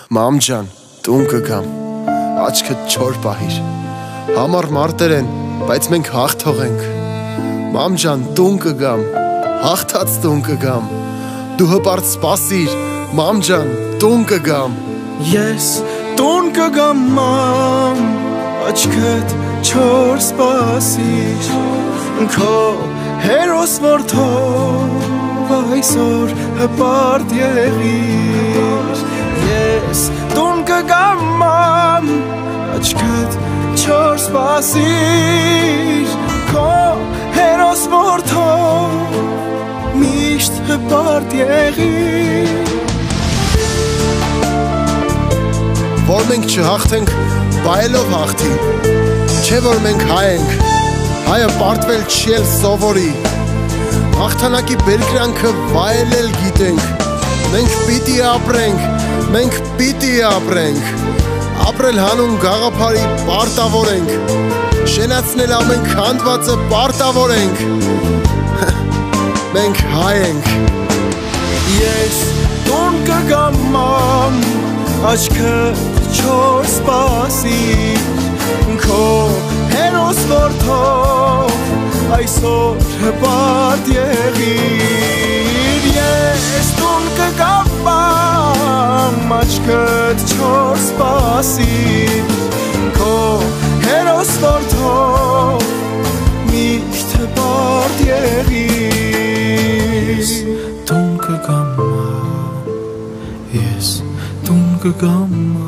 Մամ ջան, տուն կգամ, աչքդ չոր պահիր, համառ մարտեր են, բայց մենք հաղթող ենք, մամ ջան, տուն կգամ, հաղթած տուն կգամ, դու հպարտ սպասիր, մամ ջան, տուն կգամ, ես տուն կգամ մամ, աչքդ չոր սպասիր, քո հերոս որդով այսօր հպարտ եղիր, ես տուն կգամ մամ, աչքդ չոր սպասիր, քո հերոս որդով միշտ հպարտ եղիր, որ մենք չհաղթենք, բայելով հաղթի, չէ որ մենք հայ ենք, հայը պարտվել չի էլ սովորի, հաղթանակի բերկրանքը վայելել գիտենք, մենք պիտի ապրենք, ապրել հանուն գաղափարի պարտավոր ենք, շենացնել ամեն քանդվածը պարտավոր ենք, մենք հայ ենք, ես տուն կգամ մամ, աչքդ չոր սպասիր, քո հերոս որդով այսօր հպարտ եղիր, ես տուն կգամ մամ, աչքդ չոր սպասիր, քո հերոս որդով միշտ հպարտ եղիր, տուն կգամ մամ, ես տուն կգամ